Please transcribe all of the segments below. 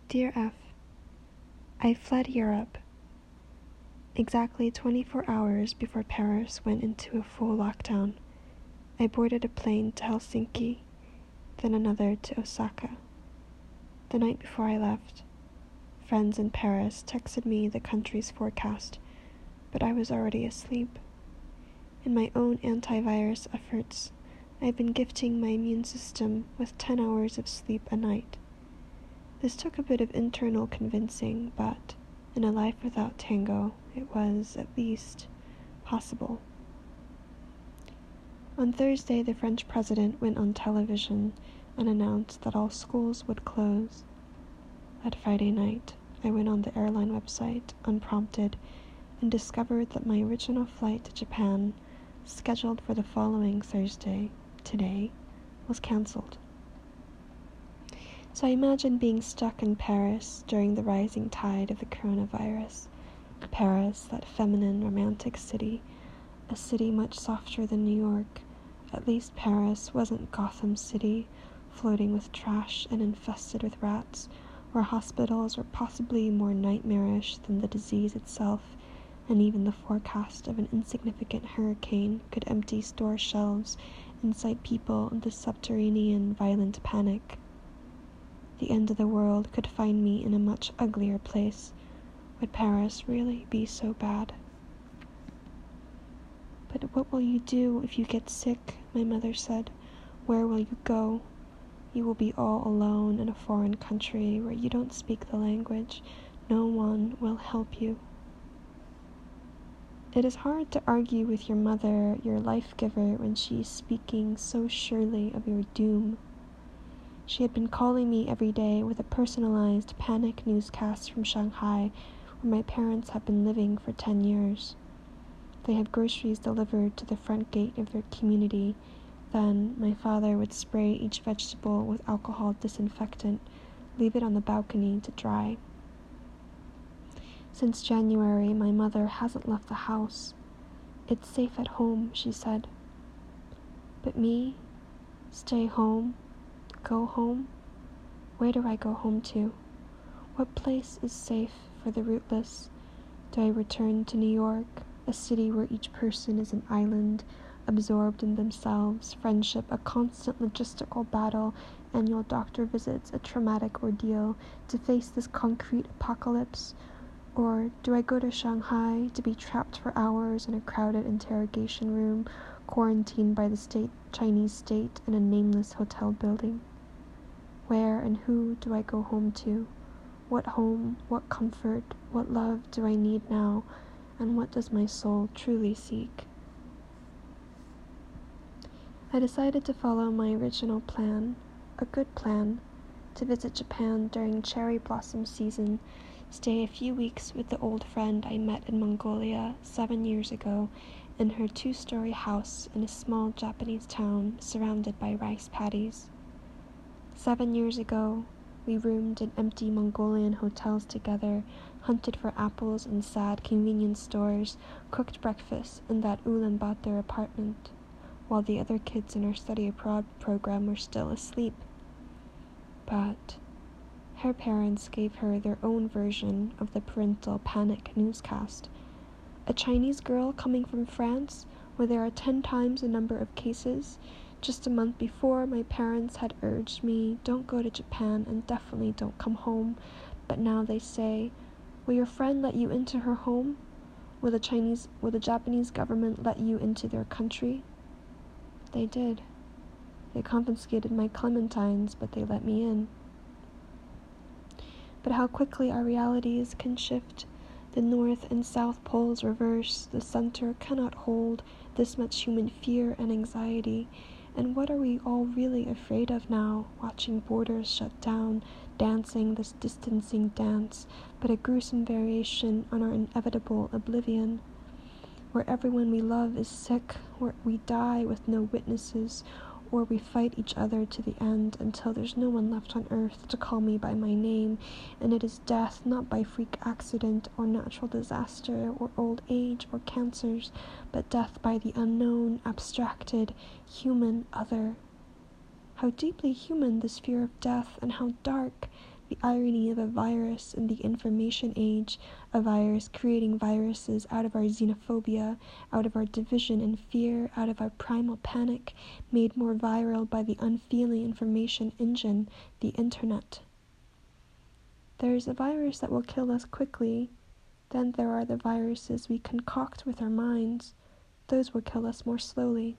Dear F, I fled Europe exactly 24 hours before Paris went into a full lockdown. I boarded a plane to Helsinki, then another to Osaka. The night before I left, friends in Paris texted me the country's forecast, but I was already asleep. In my own antivirus efforts, I've been gifting my immune system with 10 hours of sleep a night. This took a bit of internal convincing, but in a life without tango, it was, at least, possible. On Thursday, the French president went on television and announced that all schools would close. That Friday night, I went on the airline website, unprompted, and discovered that my original flight to Japan, scheduled for the following Thursday, today, was cancelled. So I imagine being stuck in Paris during the rising tide of the coronavirus. Paris, that feminine, romantic city, a city much softer than New York. At least Paris wasn't Gotham City, floating with trash and infested with rats, where hospitals were possibly more nightmarish than the disease itself, and even the forecast of an insignificant hurricane could empty store shelves and incite people into subterranean violent panic. The end of the world could find me in a much uglier place. Would Paris really be so bad? But what will you do if you get sick? My mother said. Where will you go? You will be all alone in a foreign country where you don't speak the language. No one will help you. It is hard to argue with your mother, your life-giver, when she is speaking so surely of your doom. She had been calling me every day with a personalized panic newscast from Shanghai, where my parents have been living for 10 years. They have groceries delivered to the front gate of their community. Then my father would spray each vegetable with alcohol disinfectant, leave it on the balcony to dry. Since January, my mother hasn't left the house. It's safe at home, she said. But me? Stay home? Go home? Where do I go home to? What place is safe for the rootless? Do I return to New York, a city where each person is an island, absorbed in themselves, friendship a constant logistical battle, annual doctor visits a traumatic ordeal, to face this concrete apocalypse? Or do I go to Shanghai to be trapped for hours in a crowded interrogation room, quarantined by the Chinese state in a nameless hotel building? Where and who do I go home to? What home, what comfort, what love do I need now, and what does my soul truly seek? I decided to follow my original plan, a good plan, to visit Japan during cherry blossom season, stay a few weeks with the old friend I met in Mongolia 7 years ago in her 2-story house in a small Japanese town surrounded by rice paddies. 7 years ago, we roomed in empty Mongolian hotels together, hunted for apples in sad convenience stores, cooked breakfast in that Ulaanbaatar apartment, while the other kids in our study abroad program were still asleep. But her parents gave her their own version of the parental panic newscast. A Chinese girl coming from France, where there are 10 times the number of cases. Just a month before, my parents had urged me, don't go to Japan and definitely don't come home. But now they say, will your friend let you into her home? Will the Japanese government let you into their country? They did. They confiscated my clementines, but they let me in. But how quickly our realities can shift. The North and South poles reverse. The center cannot hold this much human fear and anxiety. And what are we all really afraid of now, watching borders shut down, dancing this distancing dance, but a gruesome variation on our inevitable oblivion, where everyone we love is sick, where we die with no witnesses, or we fight each other to the end until there's no one left on earth to call me by my name, and it is death not by freak accident or natural disaster or old age or cancers, but death by the unknown, abstracted, human other. How deeply human this fear of death, and how dark, The irony of a virus in the information age, a virus creating viruses out of our xenophobia, out of our division and fear, out of our primal panic, made more viral by the unfeeling information engine, the internet. There is a virus that will kill us quickly. Then there are the viruses we concoct with our minds. Those will kill us more slowly.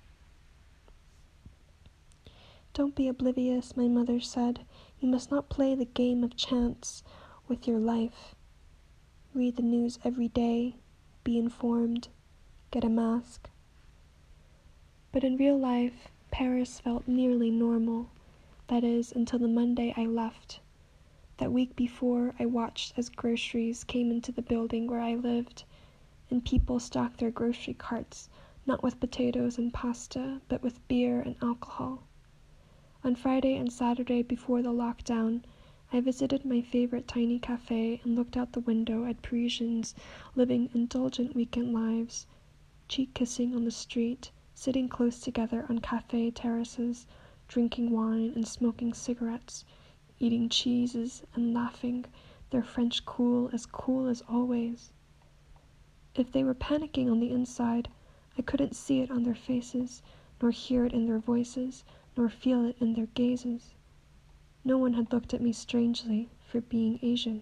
Don't be oblivious, my mother said. You must not play the game of chance with your life. Read the news every day. Be informed. Get a mask. But in real life, Paris felt nearly normal. That is, until the Monday I left. That week before, I watched as groceries came into the building where I lived, and people stocked their grocery carts, not with potatoes and pasta, but with beer and alcohol. On Friday and Saturday before the lockdown, I visited my favorite tiny cafe and looked out the window at Parisians living indulgent weekend lives, cheek-kissing on the street, sitting close together on cafe terraces, drinking wine and smoking cigarettes, eating cheeses and laughing, their French cool as always. If they were panicking on the inside, I couldn't see it on their faces, nor hear it in their voices, nor feel it in their gazes. No one had looked at me strangely for being Asian.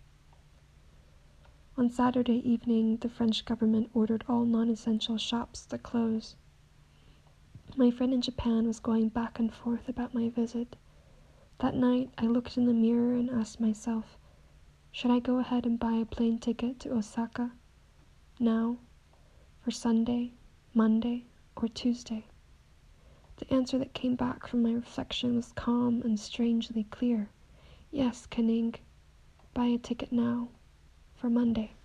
On Saturday evening, the French government ordered all non-essential shops to close. My friend in Japan was going back and forth about my visit. That night, I looked in the mirror and asked myself, should I go ahead and buy a plane ticket to Osaka? Now? For Sunday, Monday, or Tuesday? The answer that came back from my reflection was calm and strangely clear. Yes, Kaning, buy a ticket now, for Monday.